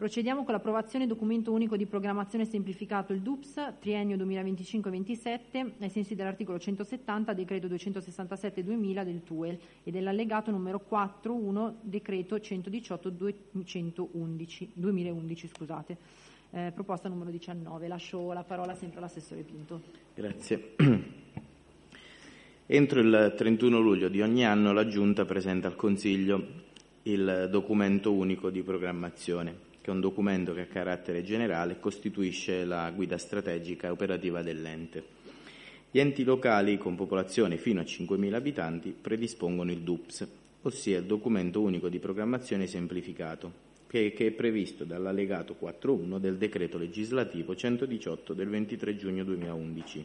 Procediamo con l'approvazione documento unico di programmazione semplificato, il DUPS, triennio 2025-27, ai sensi dell'articolo 170, decreto 267-2000 del TUEL e dell'allegato numero 4.1, decreto 118-2011. Proposta numero 19. Lascio la parola sempre all'assessore Pinto. Grazie. Entro il 31 luglio di ogni anno la Giunta presenta al Consiglio il documento unico di programmazione, che è un documento che a carattere generale costituisce la guida strategica e operativa dell'ente. Gli enti locali con popolazione fino a 5.000 abitanti predispongono il DUPS, ossia il documento unico di programmazione semplificato, che è previsto dall'allegato 4.1 del decreto legislativo 118 del 23 giugno 2011.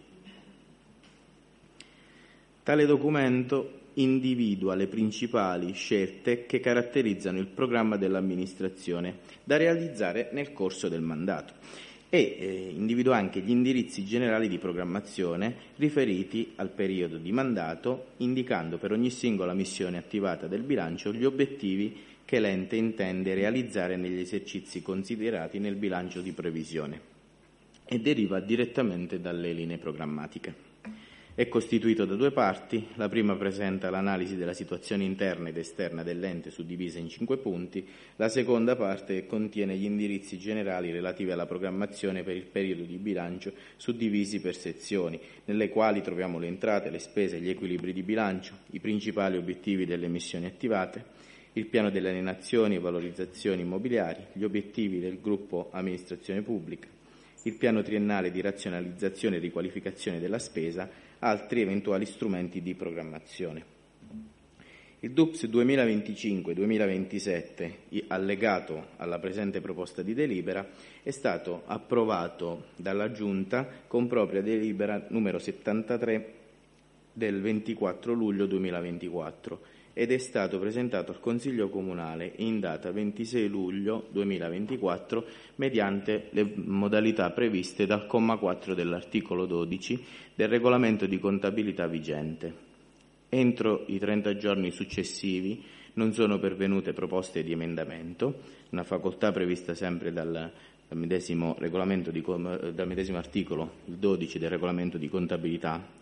Tale documento individua le principali scelte che caratterizzano il programma dell'amministrazione da realizzare nel corso del mandato e individua anche gli indirizzi generali di programmazione riferiti al periodo di mandato, indicando per ogni singola missione attivata del bilancio gli obiettivi che l'ente intende realizzare negli esercizi considerati nel bilancio di previsione e deriva direttamente dalle linee programmatiche. È costituito da due parti. La prima presenta l'analisi della situazione interna ed esterna dell'ente suddivisa in 5 punti. La seconda parte contiene gli indirizzi generali relativi alla programmazione per il periodo di bilancio suddivisi per sezioni, nelle quali troviamo le entrate, le spese e gli equilibri di bilancio, i principali obiettivi delle missioni attivate, il piano delle alienazioni e valorizzazioni immobiliari, gli obiettivi del gruppo amministrazione pubblica, il piano triennale di razionalizzazione e riqualificazione della spesa, altri eventuali strumenti di programmazione. Il DUPS 2025-2027, allegato alla presente proposta di delibera, è stato approvato dalla Giunta con propria delibera numero 73 del 24 luglio 2024 ed è stato presentato al Consiglio Comunale in data 26 luglio 2024 mediante le modalità previste dal comma 4 dell'articolo 12 del regolamento di contabilità vigente. Entro i 30 giorni successivi non sono pervenute proposte di emendamento, una facoltà prevista sempre dal medesimo articolo, il 12 del regolamento di contabilità,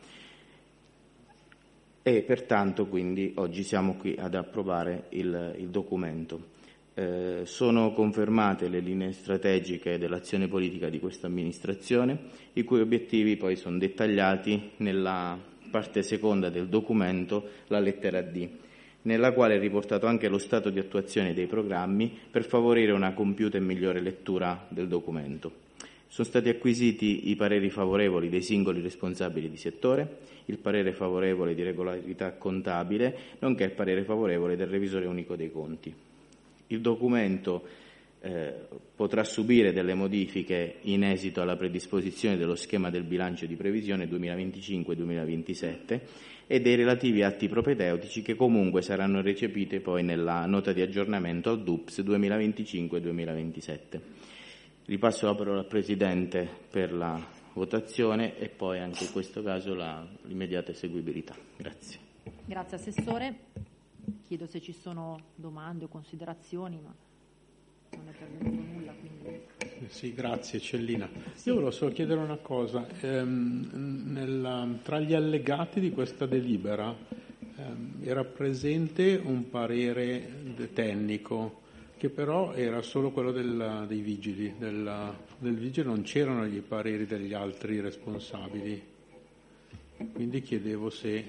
e pertanto quindi oggi siamo qui ad approvare il documento. Sono confermate le linee strategiche dell'azione politica di questa amministrazione, i cui obiettivi poi sono dettagliati nella parte seconda del documento, la lettera D, nella quale è riportato anche lo stato di attuazione dei programmi per favorire una compiuta e migliore lettura del documento. Sono stati acquisiti i pareri favorevoli dei singoli responsabili di settore, il parere favorevole di regolarità contabile, nonché il parere favorevole del revisore unico dei conti. Il documento potrà subire delle modifiche in esito alla predisposizione dello schema del bilancio di previsione 2025-2027 e dei relativi atti propedeutici che comunque saranno recepite poi nella nota di aggiornamento al DUPS 2025-2027. Ripasso la parola al Presidente per la votazione e poi anche in questo caso l'immediata eseguibilità. Grazie. Grazie Assessore. Chiedo se ci sono domande o considerazioni, ma non è pervenuto nulla. Quindi... Sì, grazie Cellina. Io volevo solo chiedere una cosa. Tra gli allegati di questa delibera era presente un parere tecnico, che però era solo quello dei vigili. Del vigile non c'erano i pareri degli altri responsabili. Quindi chiedevo se...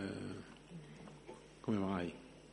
come mai?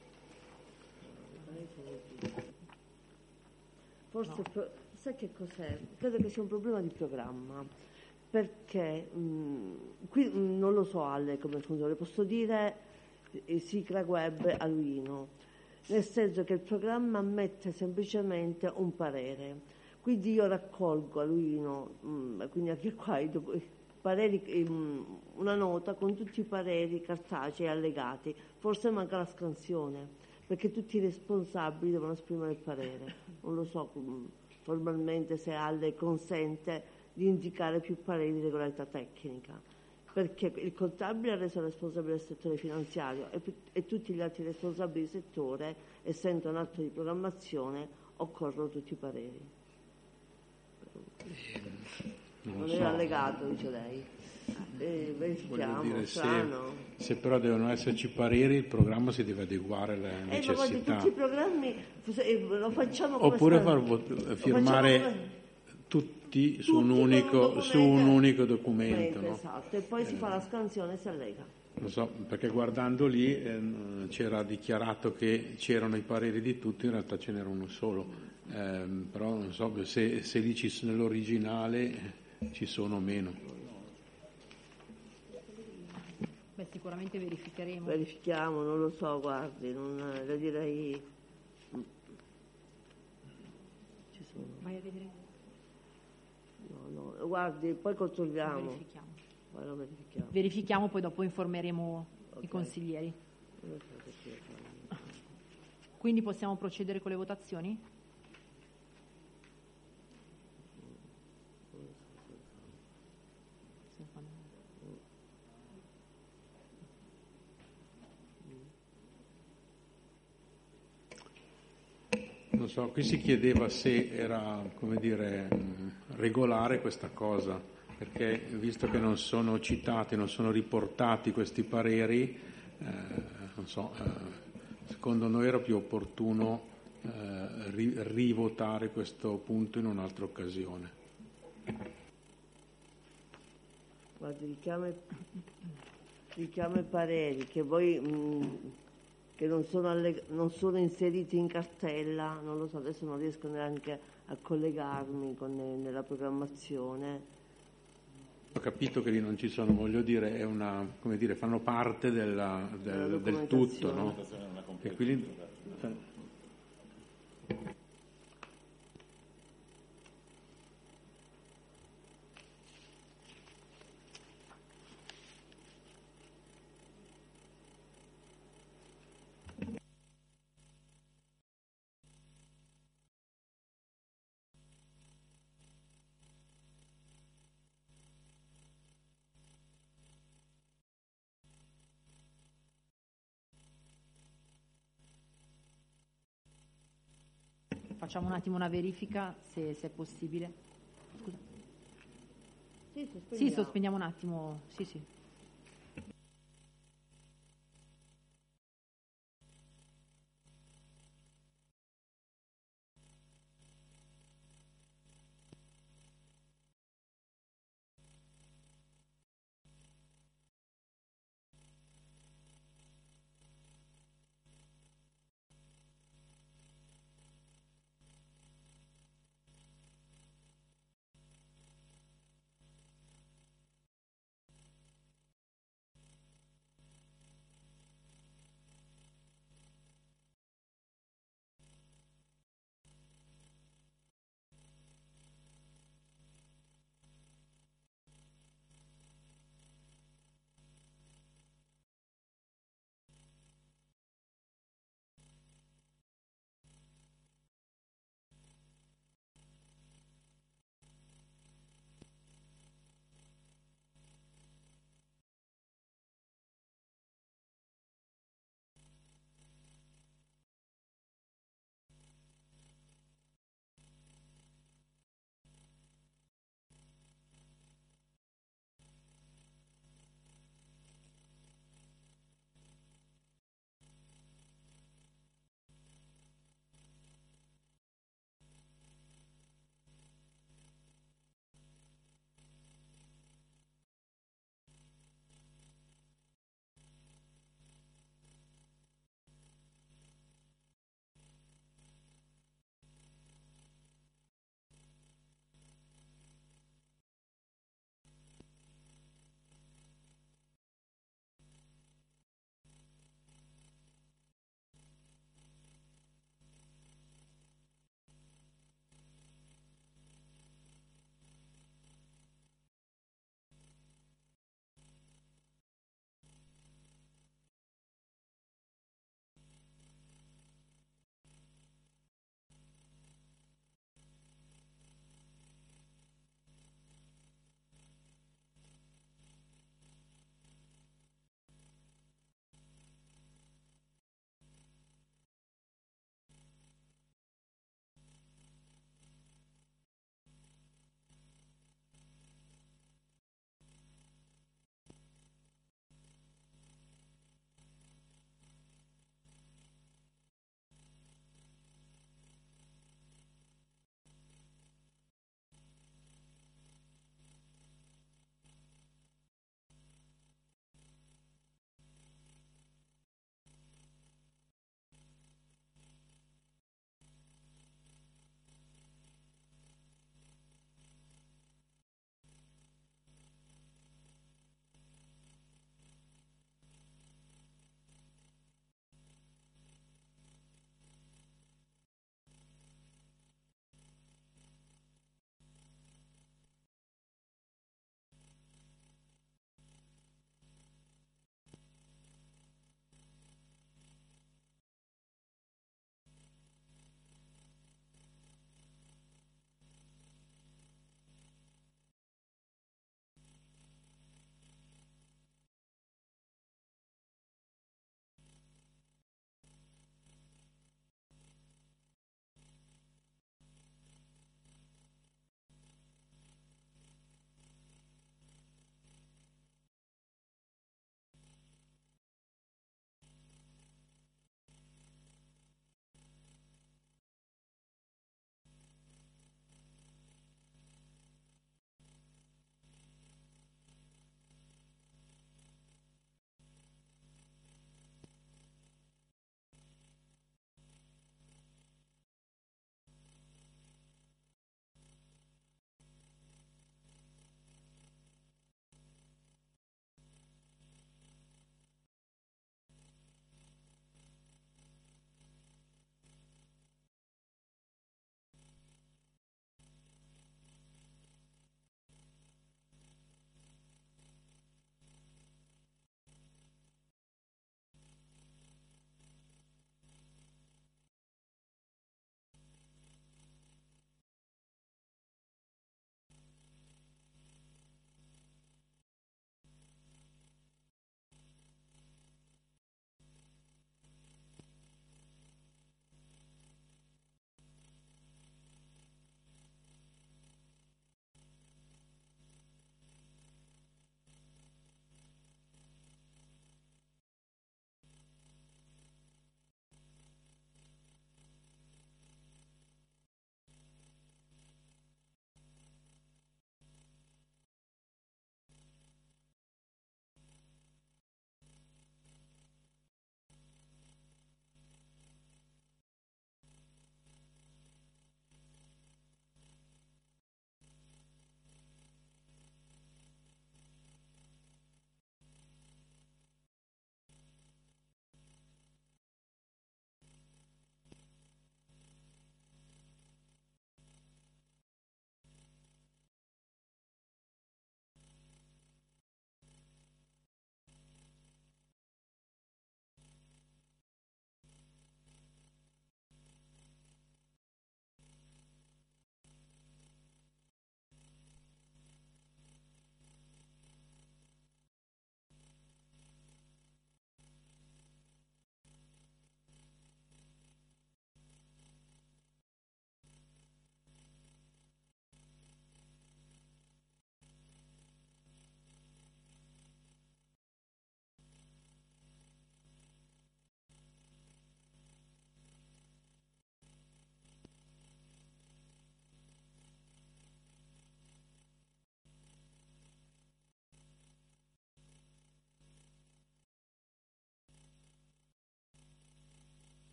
Forse, no. Sai che cos'è? Credo che sia un problema di programma, perché qui non lo so Ale come funziona, le posso dire Sicra Web a Luino, nel senso che il programma ammette semplicemente un parere, quindi io raccolgo a Luino, quindi anche qua i pareri, una nota con tutti i pareri cartacei allegati, forse manca la scansione, perché tutti i responsabili devono esprimere il parere, non lo so formalmente se Ale consente di indicare più pareri di regolarità tecnica, perché il contabile ha reso responsabile del settore finanziario e tutti gli altri responsabili di settore, essendo un atto di programmazione, occorrono tutti i pareri. Non so. è allegato, dice lei. Verifichiamo, Voglio dire, strano. se però devono esserci pareri, il programma si deve adeguare alle Ma guardi, necessità. tutti i programmi lo facciamo come Oppure firmare tutti su un unico documento. No? Esatto, e poi si fa la scansione e si allega. Non so, perché guardando lì c'era dichiarato che c'erano i pareri di tutti, in realtà ce n'era uno solo. Però non so se lì nell'originale ci sono o meno. Beh, sicuramente verificheremo. Verifichiamo, non lo so, guardi, le direi... Ci sono. Vai a vedere. No, guardi, poi controlliamo. Verifichiamo. Poi lo verifichiamo. Verifichiamo, poi dopo informeremo i consiglieri. Quindi possiamo procedere con le votazioni? Non so, qui si chiedeva se era, come dire, regolare questa cosa, perché visto che non sono citati, non sono riportati questi pareri, non so, secondo noi era più opportuno rivotare questo punto in un'altra occasione. Guardi, richiama i pareri che voi che non sono inseriti in cartella, non lo so, adesso non riesco neanche a collegarmi nella programmazione. Ho capito che lì non ci sono, voglio dire, è una, come dire, fanno parte del tutto, no? E quindi, Facciamo un attimo una verifica se è possibile. Scusa. Sì, sospendiamo un attimo. Sì.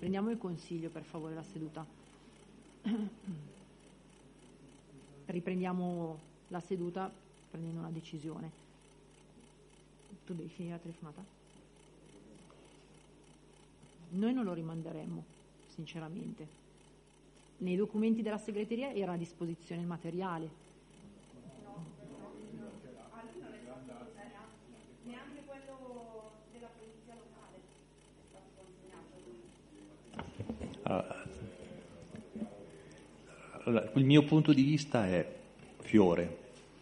Riprendiamo il consiglio, per favore, la seduta. Riprendiamo la seduta prendendo una decisione. Tu devi finire la telefonata? Noi non lo rimanderemmo, sinceramente. Nei documenti della segreteria era a disposizione il materiale. Neanche quello della polizia locale è stato consegnato. Allora, il mio punto di vista è Fiore.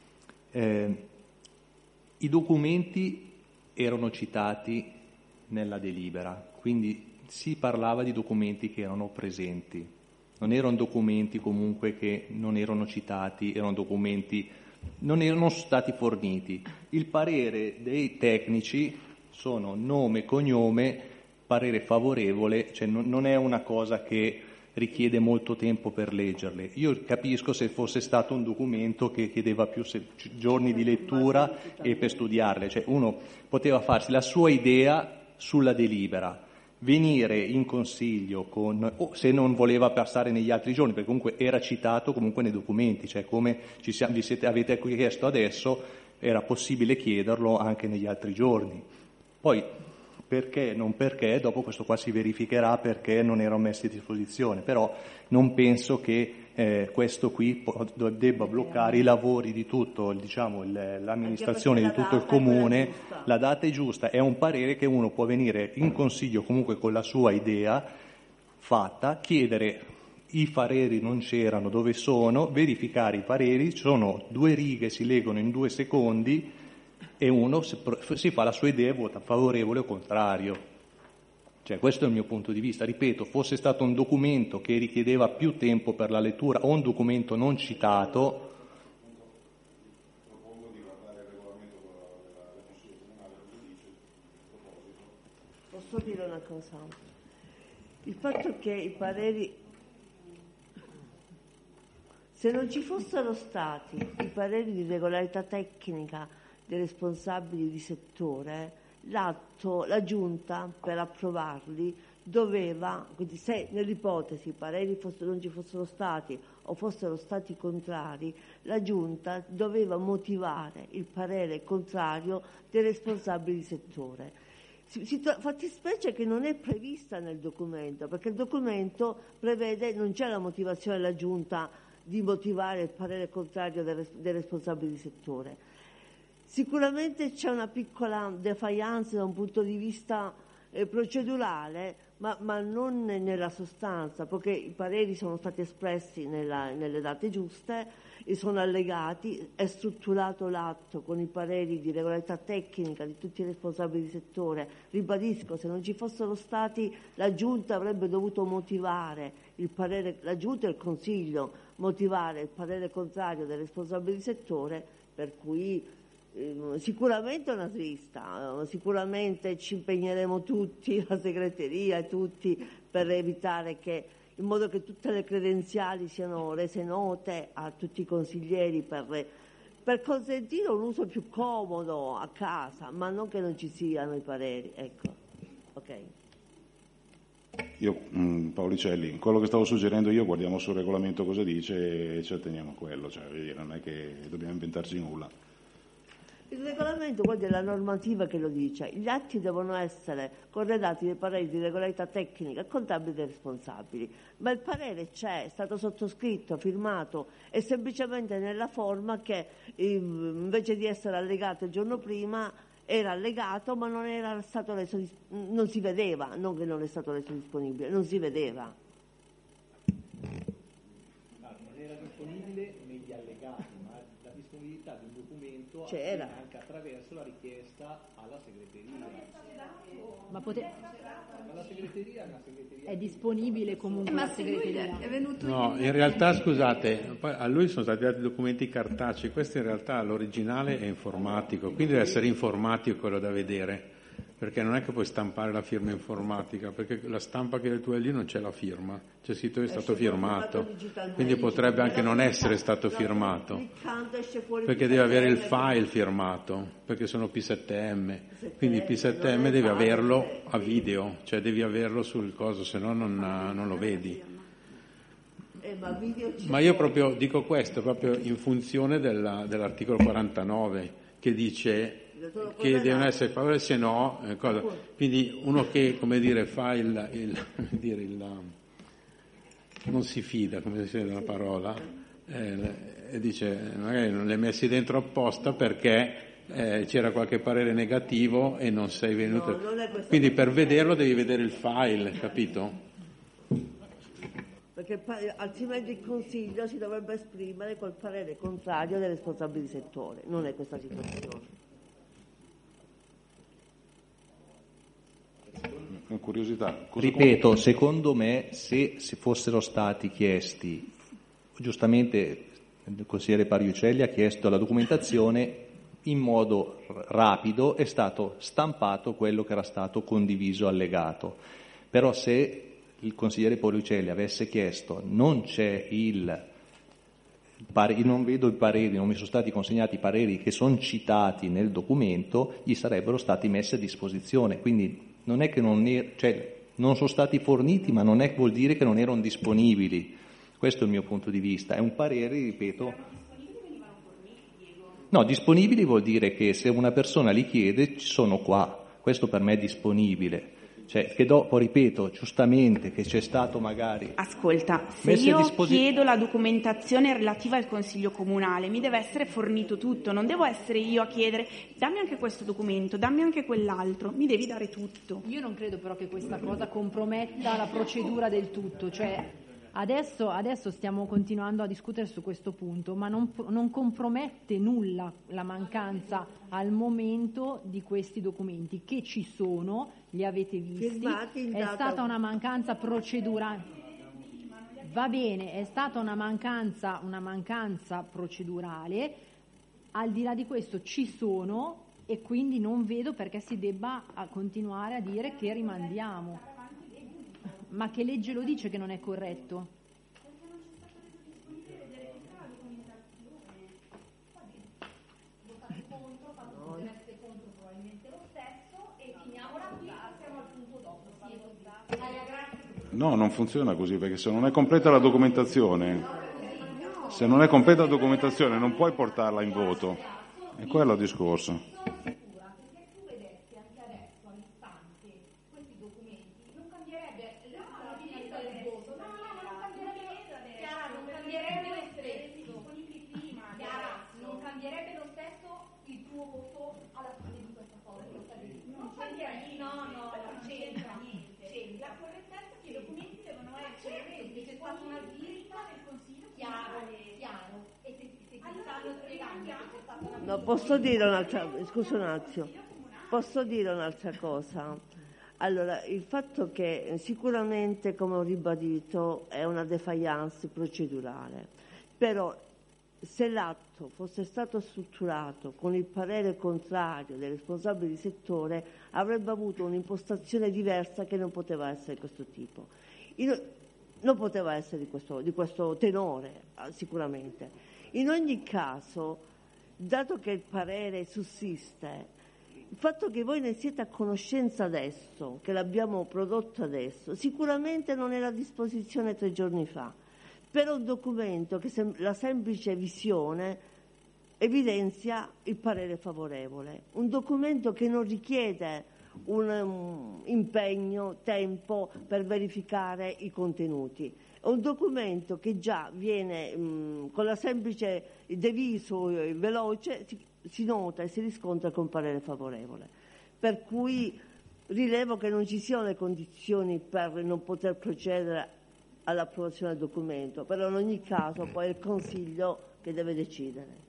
I documenti erano citati nella delibera, quindi si parlava di documenti che erano presenti, non erano documenti comunque che non erano citati, erano documenti non erano stati forniti. Il parere dei tecnici sono nome, cognome, parere favorevole, cioè non è una cosa che richiede molto tempo per leggerle. Io capisco se fosse stato un documento che chiedeva più giorni di lettura e per studiarle, cioè uno poteva farsi la sua idea sulla delibera, venire in consiglio con, se non voleva passare negli altri giorni, perché comunque era citato comunque nei documenti, cioè come avete chiesto adesso, era possibile chiederlo anche negli altri giorni. Poi perché, non perché, dopo questo qua si verificherà perché non erano messi a disposizione, però non penso che questo qui debba bloccare i lavori di tutto, diciamo, l'amministrazione di tutto il comune. La data è giusta, è un parere che uno può venire in consiglio comunque con la sua idea fatta, chiedere i pareri non c'erano, dove sono, verificare i pareri, sono 2 righe, si leggono in 2 secondi, e uno si fa la sua idea e vota favorevole o contrario. Cioè, questo è il mio punto di vista. Ripeto, fosse stato un documento che richiedeva più tempo per la lettura o un documento non citato. Propongo di guardare il regolamento del Consiglio Comunale, cosa dice a proposito. Posso dire una cosa? Il fatto che i pareri, se non ci fossero stati i pareri di regolarità tecnica dei responsabili di settore, la Giunta per approvarli doveva, quindi se nell'ipotesi i pareri non ci fossero stati o fossero stati contrari, la Giunta doveva motivare il parere contrario dei responsabili di settore. Fattispecie che non è prevista nel documento, perché il documento prevede, non c'è la motivazione della Giunta di motivare il parere contrario dei responsabili di settore. Sicuramente c'è una piccola defiance da un punto di vista procedurale, ma non nella sostanza, perché i pareri sono stati espressi nelle date giuste e sono allegati, è strutturato l'atto con i pareri di regolarità tecnica di tutti i responsabili di settore. Ribadisco, se non ci fossero stati, la Giunta avrebbe dovuto motivare il parere, la Giunta e il Consiglio motivare il parere contrario dei responsabili di settore, per cui sicuramente una svista, sicuramente ci impegneremo tutti, la segreteria e tutti, per evitare che, in modo che tutte le credenziali siano rese note a tutti i consiglieri per consentire un uso più comodo a casa, ma non che non ci siano i pareri. Ecco. Ok. Io, Paolicelli, quello che stavo suggerendo io, guardiamo sul regolamento cosa dice e ci atteniamo a quello, cioè non è che dobbiamo inventarci nulla. Il regolamento, guarda, è la normativa che lo dice. Gli atti devono essere corredati dai pareri di regolarità tecnica e contabili dei responsabili, ma il parere c'è, è stato sottoscritto, firmato, è semplicemente nella forma che invece di essere allegato il giorno prima era allegato, ma non era stato reso, non si vedeva, non che non è stato reso disponibile, non si vedeva. Non era disponibile negli allegati, ma la disponibilità di un documento c'era anche attraverso la richiesta alla segreteria. Ma la segreteria è disponibile comunque la segreteria. È venuto No, in realtà, scusate, a lui sono stati dati documenti cartacei, questo in realtà l'originale è informatico, quindi deve essere informatico quello da vedere. perché non è che puoi stampare la firma informatica, perché la stampa che tu hai lì non c'è la firma, c'è scritto che è stato firmato, quindi potrebbe anche non essere stato firmato, perché deve avere il file firmato, perché sono P7M, quindi il P7M devi averlo a video, cioè devi averlo sul coso, se no non lo vedi. Ma io proprio dico questo, proprio in funzione dell'articolo 49, che dice che devono essere favorevoli, se no cosa. Quindi uno che, come dire, fa non si fida, come si dice la parola, e dice magari non li hai messi dentro apposta perché c'era qualche parere negativo e non sei venuto, quindi per vederlo devi vedere il file, capito? Perché altrimenti il Consiglio si dovrebbe esprimere col parere contrario dei responsabili di settore, non è questa situazione. Curiosità. Ripeto, secondo me se fossero stati chiesti, giustamente il consigliere Pariucelli ha chiesto la documentazione, in modo rapido è stato stampato quello che era stato condiviso allegato, però se il consigliere Pariucelli avesse chiesto non c'è non vedo i pareri, non mi sono stati consegnati i pareri che sono citati nel documento, gli sarebbero stati messi a disposizione, quindi non è che non sono stati forniti, ma non è vuol dire che non erano disponibili. Questo è il mio punto di vista. È un parere, ripeto. No, disponibili vuol dire che se una persona li chiede, sono qua. Questo per me è disponibile. Cioè, che dopo, ripeto, giustamente che c'è stato magari... Ascolta, se io chiedo la documentazione relativa al Consiglio Comunale, mi deve essere fornito tutto, non devo essere io a chiedere dammi anche questo documento, dammi anche quell'altro, mi devi dare tutto. Io non credo però che questa cosa comprometta la procedura del tutto, cioè adesso stiamo continuando a discutere su questo punto, ma non compromette nulla la mancanza al momento di questi documenti che ci sono, li avete visti, è stata una mancanza procedurale. Va bene, è stata una mancanza procedurale, al di là di questo ci sono e quindi non vedo perché si debba continuare a dire che rimandiamo. Ma che legge lo dice che non è corretto? Perché non c'è stato reso disponibile vedere tutta la documentazione. Votate contro, votereste contro probabilmente lo stesso e finiamola qui, passiamo al punto dopo. Grazie. No, non funziona così, perché se non è completa la documentazione, non puoi portarla in voto. È quello il discorso. No, posso dire un'altra, scusa un attimo, posso dire un'altra cosa? Allora, il fatto che sicuramente, come ho ribadito, è una defiance procedurale, però se l'atto fosse stato strutturato con il parere contrario dei responsabili di settore avrebbe avuto un'impostazione diversa che non poteva essere di questo tipo. Non poteva essere di questo tenore, sicuramente. In ogni caso, dato che il parere sussiste, il fatto che voi ne siete a conoscenza adesso, che l'abbiamo prodotto adesso, sicuramente non era a disposizione 3 giorni fa, per un documento che la semplice visione evidenzia il parere favorevole, un documento che non richiede un impegno, tempo per verificare i contenuti. È un documento che già viene con la semplice deviso veloce si nota e si riscontra con parere favorevole. Per cui rilevo che non ci siano le condizioni per non poter procedere all'approvazione del documento, però in ogni caso poi è il Consiglio che deve decidere.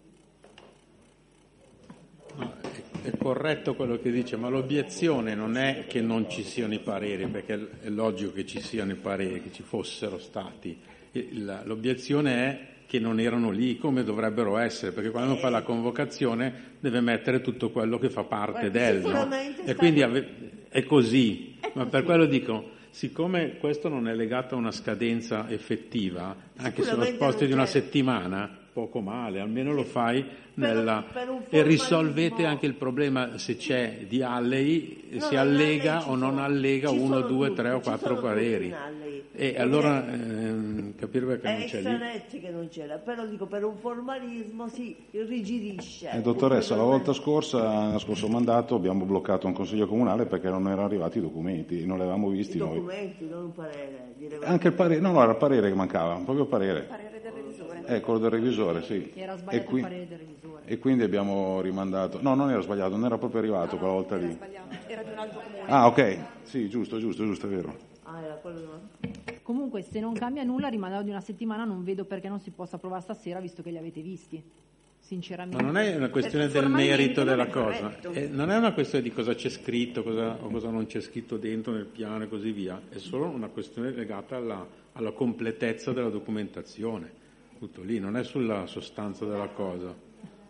No, è corretto quello che dice, ma l'obiezione non è che non ci siano i pareri, perché è logico che ci siano i pareri, che ci fossero stati. L'obiezione è che non erano lì come dovrebbero essere, perché quando fa la convocazione deve mettere tutto quello che fa parte del, no? E quindi è così, ma per quello dico, siccome questo non è legato a una scadenza effettiva, anche se lo sposti di una settimana, poco male, almeno lo fai e risolvete anche il problema se c'è di allei, si allega o non allega 1, 2, 3 o 4 pareri. E allora capire perché non c'è lì. Che non c'era, però dico per un formalismo si irrigidisce. Dottoressa, la volta scorsa, nello scorso mandato, abbiamo bloccato un consiglio comunale perché non erano arrivati i documenti, non li avevamo visti I noi. documenti, non un parere. Anche il parere, no, era il parere che mancava, proprio il parere. Il parere del revisore. Quello del revisore, sì. Era sbagliato il parere del revisore. E quindi abbiamo rimandato. No, non era sbagliato, non era proprio arrivato quella volta lì. Era di un altro comune. Ah, ok. Sì, giusto, è vero. Era quello. Comunque, se non cambia nulla, rimandato di una settimana, non vedo perché non si possa approvare stasera, visto che li avete visti. Sinceramente. Ma non è una questione del merito della cosa, non è una questione di cosa c'è scritto o cosa non c'è scritto dentro nel piano e così via, è solo una questione legata alla completezza della documentazione, tutto lì, non è sulla sostanza della cosa.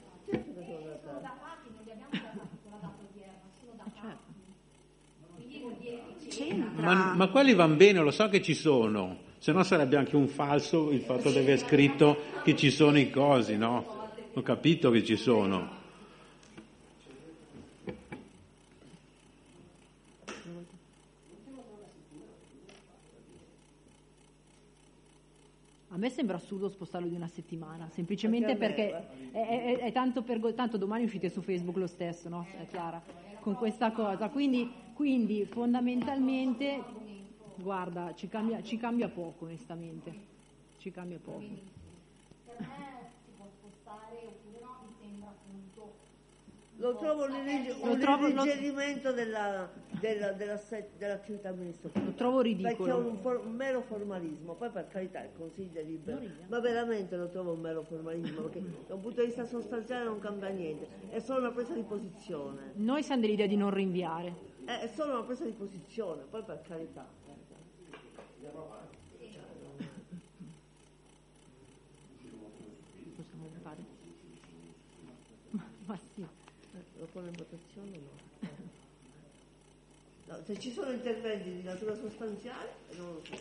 Ma quelli vanno bene, lo so che ci sono, se no sarebbe anche un falso il fatto di aver scritto che ci sono i cosi, no? Ho capito che ci sono. A me sembra assurdo spostarlo di una settimana, semplicemente perché è tanto domani uscite su Facebook lo stesso, no? Chiara, con questa cosa. Quindi fondamentalmente, guarda, ci cambia poco, onestamente. Ci cambia poco. Per me si può spostare oppure no, mi sembra appunto. Lo trovo un irrigidimento dell'attività amministrativa. Lo trovo ridicolo. Perché è un mero formalismo, poi per carità il Consiglio è libero, ma veramente lo trovo un mero formalismo, perché da un punto di vista sostanziale non cambia niente, è solo una presa di posizione. Noi siamo dell'idea di non rinviare. È solo una presa di posizione, poi per carità. Possiamo votare? Ma sì. Lo pone in votazione o no? No, se ci sono interventi di natura sostanziale, non lo so.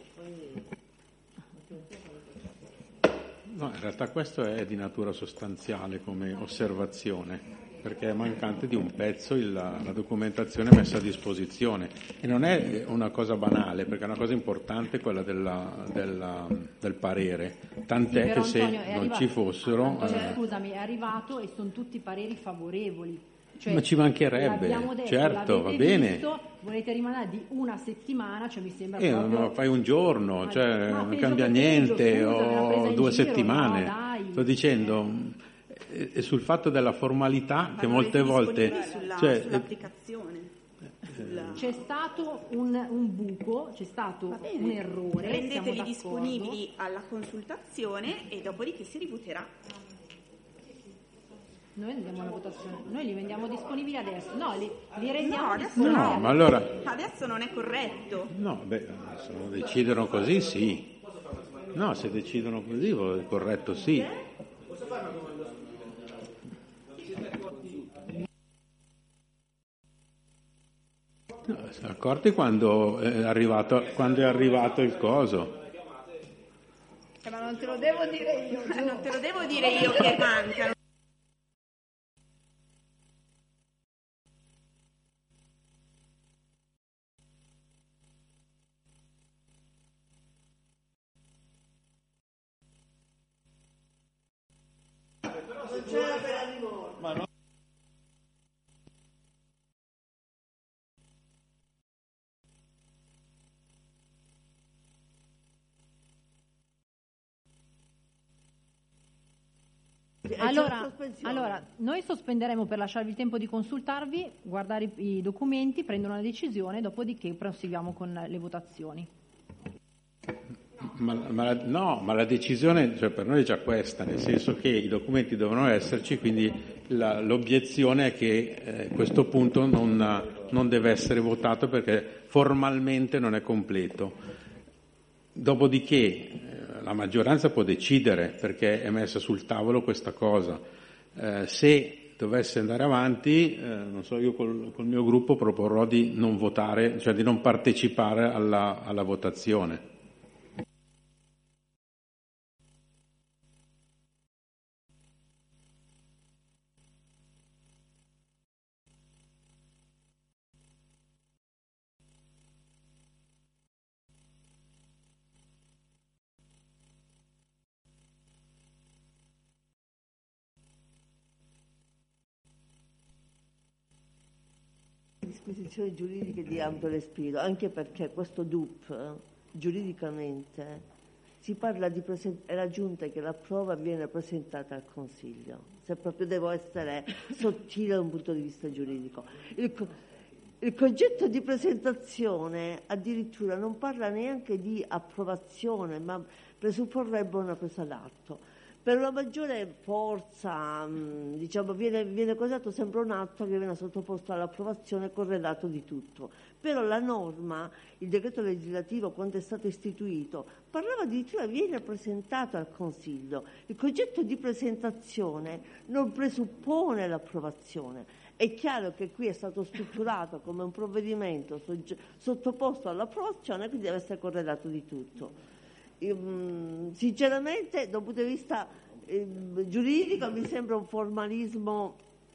No, in realtà questo è di natura sostanziale come osservazione, perché è mancante di un pezzo la documentazione messa a disposizione. E non è una cosa banale, perché è una cosa importante quella del parere. Tant'è che se non ci fossero... Scusami, è arrivato e sono tutti pareri favorevoli. Cioè, ma ci mancherebbe, detto, certo, va bene. Visto, volete rimanere di una settimana, cioè mi sembra non lo fai un giorno, cioè non cambia niente, o 2 settimane. No, sto dicendo, e sul fatto della formalità che molte volte... sull'applicazione. C'è stato un buco, c'è stato un errore. Rendeteli disponibili alla consultazione e dopodiché si rivoterà. Noi andiamo alla votazione, noi li rendiamo disponibili adesso, li rendiamo disponibili. No, ma allora... Adesso non è corretto. No, se lo decidono così sì. No, se decidono così è corretto sì. No, si sono accorti quando è arrivato il coso. Ma non te lo devo dire io. Non te lo devo dire io che mancano. Allora, noi sospenderemo per lasciarvi il tempo di consultarvi, guardare i documenti, prendere una decisione, dopodiché proseguiamo con le votazioni. Ma la decisione per noi è già questa, nel senso che i documenti devono esserci, quindi l'obiezione è che a questo punto non deve essere votato perché formalmente non è completo. Dopodiché la maggioranza può decidere, perché è messa sul tavolo questa cosa. Se dovesse andare avanti, non so, io col mio gruppo proporrò di non votare, cioè di non partecipare alla votazione. Disquisizioni giuridiche di ampio respiro, anche perché questo DUP giuridicamente si parla di è la Giunta che la prova viene presentata al Consiglio, se proprio devo essere sottile da un punto di vista giuridico. Il concetto di presentazione addirittura non parla neanche di approvazione, ma presupporrebbe una presa d'atto. Per una maggiore forza, diciamo, viene considerato sempre un atto che viene sottoposto all'approvazione corredato di tutto. Però la norma, il decreto legislativo, quando è stato istituito, parlava addirittura viene presentato al Consiglio. Il concetto di presentazione non presuppone l'approvazione. È chiaro che qui è stato strutturato come un provvedimento sottoposto all'approvazione, quindi deve essere corredato di tutto. Sinceramente, da un punto di vista giuridico, mi sembra un formalismo,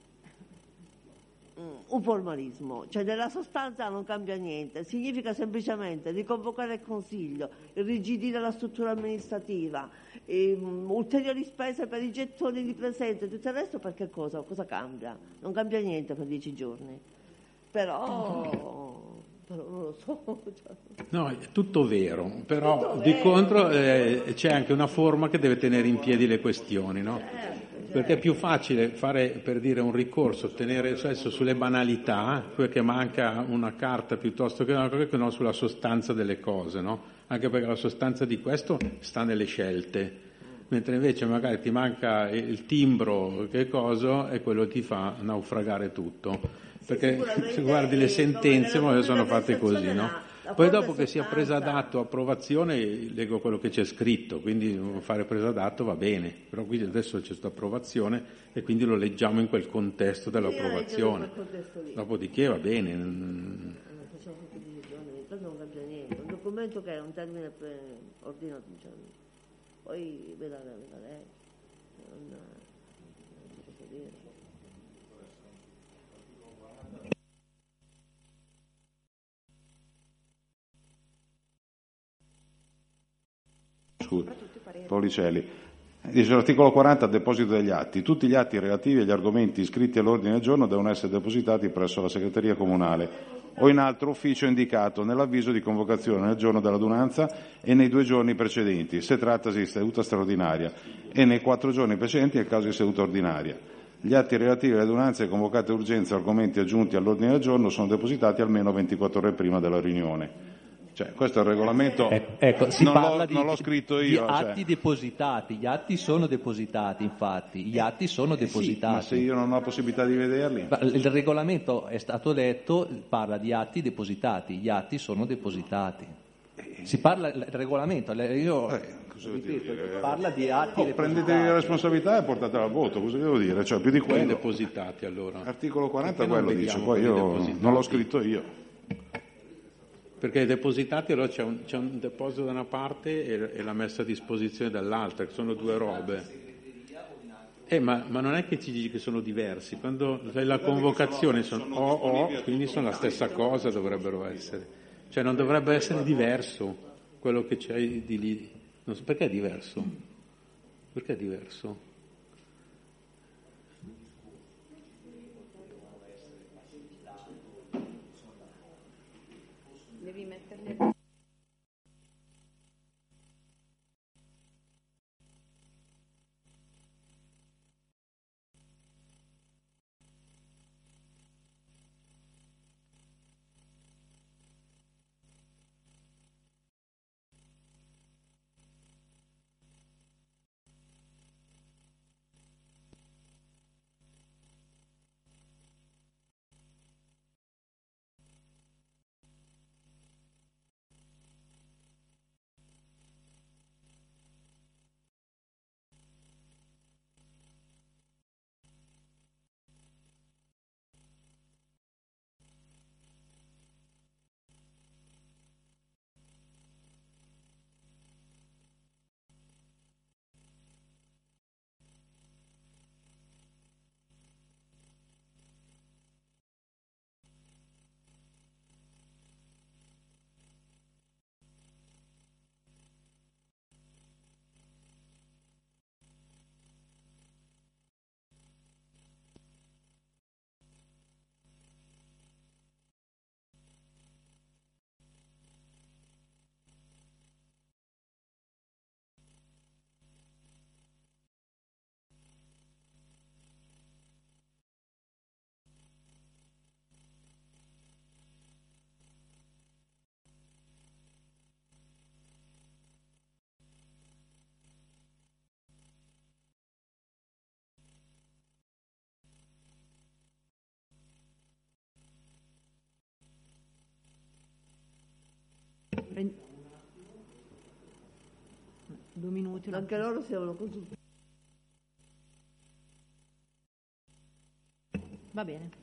cioè nella sostanza non cambia niente, significa semplicemente riconvocare il Consiglio, irrigidire la struttura amministrativa, ulteriori spese per i gettoni di presenza e tutto il resto, perché cosa cambia? Non cambia niente per 10 giorni, però non lo so. No, è tutto vero, però di contro c'è anche una forma che deve tenere in piedi le questioni, no? Perché è più facile fare, per dire, un ricorso, ottenere successo sulle banalità, perché manca una carta piuttosto che una cosa, che non sulla sostanza delle cose, no? Anche perché la sostanza di questo sta nelle scelte, mentre invece magari ti manca il timbro, che cosa, e quello ti fa naufragare tutto. Perché se guardi le sentenze sono fatte così, no? Poi dopo che sia presa d'atto approvazione, leggo quello che c'è scritto, quindi fare presa d'atto va bene, però qui adesso c'è questa approvazione e quindi lo leggiamo in quel contesto dell'approvazione. Dopodiché va bene. Non cambia niente, un documento che è un termine ordinato, poi vedrà lei, non posso dire. Policelli. Dice l'articolo 40, deposito degli atti. Tutti gli atti relativi agli argomenti iscritti all'ordine del giorno devono essere depositati presso la segreteria comunale o in altro ufficio indicato nell'avviso di convocazione nel giorno dell'adunanza e nei 2 giorni precedenti, se trattasi di seduta straordinaria, e nei 4 giorni precedenti nel caso di seduta ordinaria. Gli atti relativi alle adunanze convocate d'urgenza e argomenti aggiunti all'ordine del giorno sono depositati almeno 24 ore prima della riunione. Cioè, questo è il regolamento, ecco, non l'ho scritto io. Di atti depositati, gli atti sono depositati, infatti, gli atti sono depositati. Sì, ma se io non ho possibilità di vederli? Il regolamento è stato letto, parla di atti depositati, gli atti sono depositati. Si parla, il regolamento, io ripeto, parla di atti depositati. Prendetevi la responsabilità e portatela al voto, cosa devo dire? Cioè, più di quello. Depositati allora. Articolo 40 quello dice, poi io non l'ho scritto io. Perché depositati allora c'è un deposito da una parte e la messa a disposizione dall'altra, che sono 2 robe. Ma non è che ci dici che sono diversi, quando fai la convocazione sono quindi sono la stessa cosa, dovrebbero essere. Cioè non dovrebbe essere diverso quello che c'è di lì. Non so, perché è diverso? Perché è diverso? Devi metterle. 2 minuti. Anche loro si devono consultare. Va bene.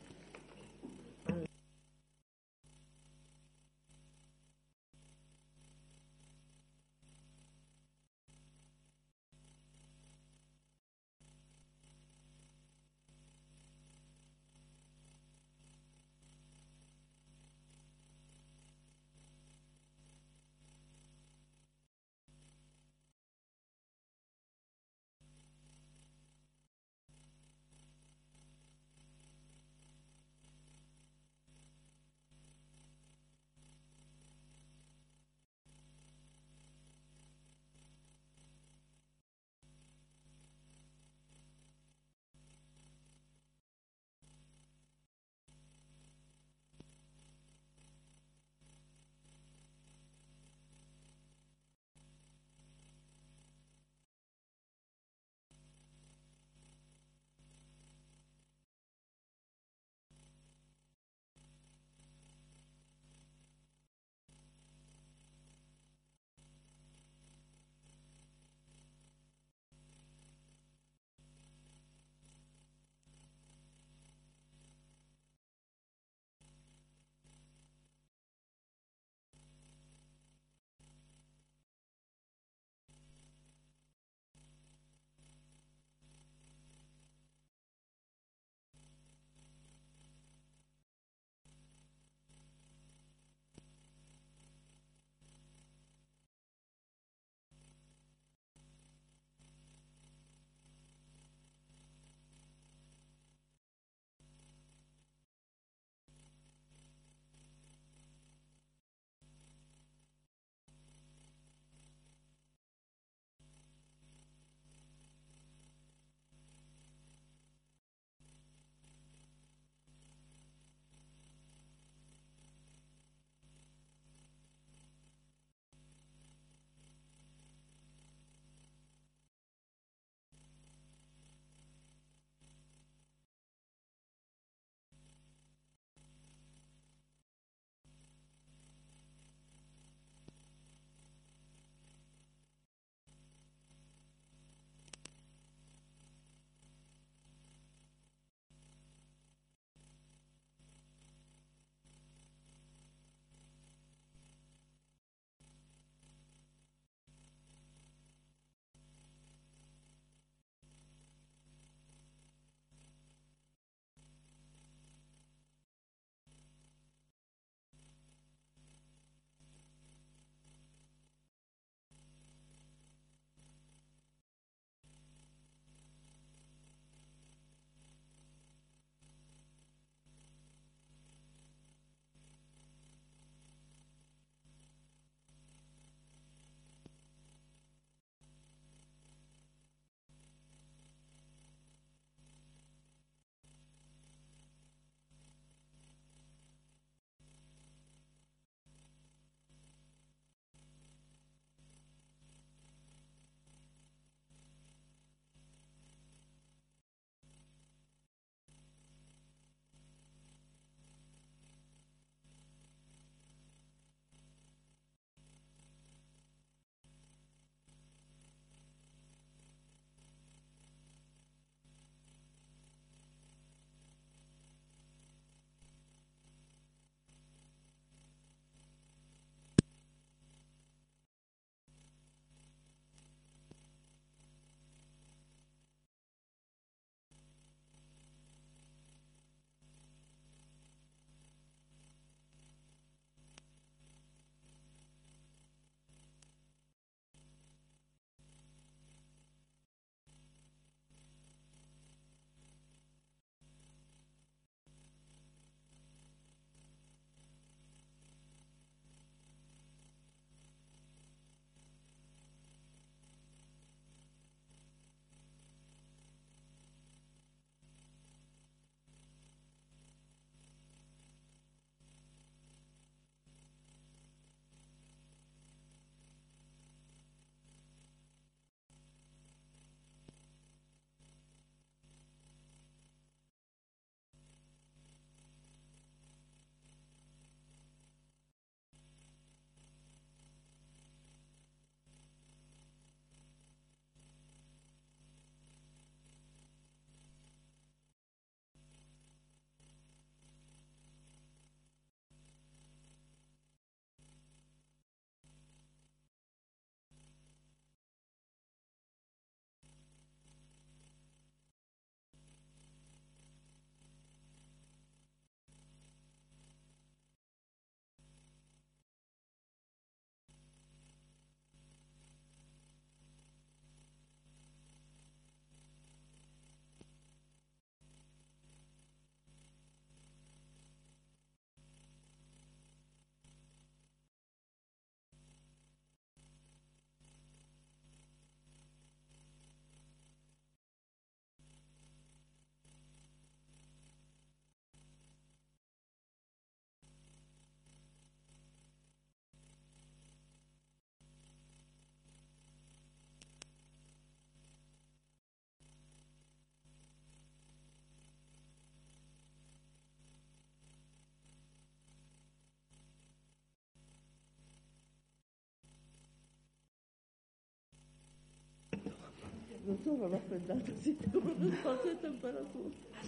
Non sono raffreddata, sì, proprio il discorso di temperatura.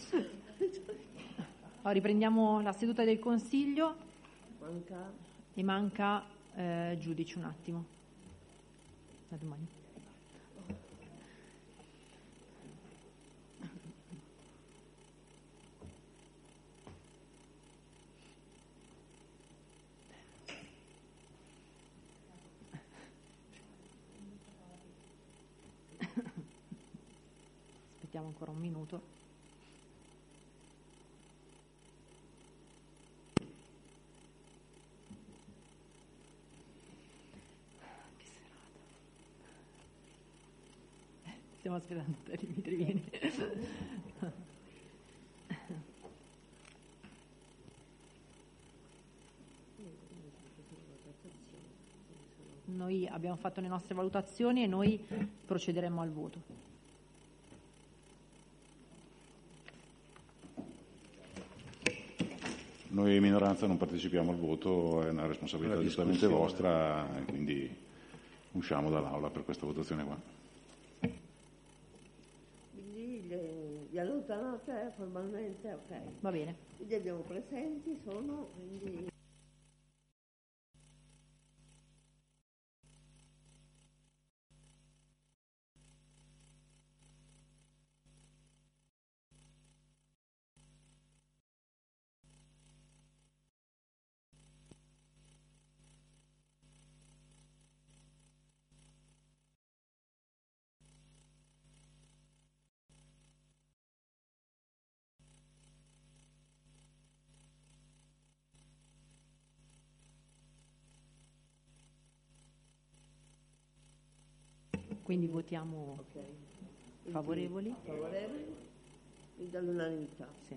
Allora, riprendiamo la seduta del Consiglio. Manca giudice un attimo. A domani. Aspettiamo ancora un minuto. Stiamo aspettando te, Dimitri, vieni. Noi abbiamo fatto le nostre valutazioni e noi procederemo al voto. Noi minoranza non partecipiamo al voto, è una responsabilità giustamente vostra, quindi usciamo dall'aula per questa votazione qua. Li allontanate formalmente, ok. Va bene. Li abbiamo presenti, sono quindi... Quindi votiamo favorevoli. Favorevoli? Quindi all'unanimità. Sì.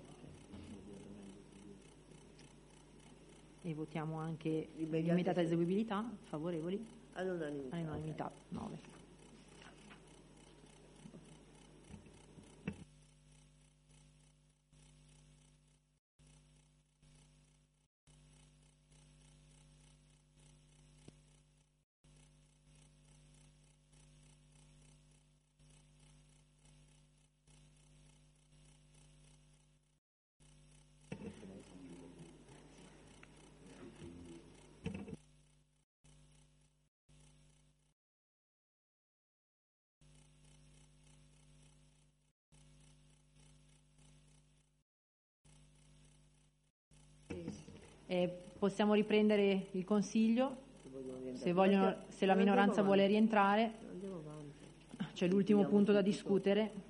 E votiamo anche l'immediata eseguibilità, favorevoli? All'unanimità. All'unanimità, 9. Possiamo riprendere il Consiglio, se la minoranza vuole rientrare. C'è l'ultimo punto da discutere.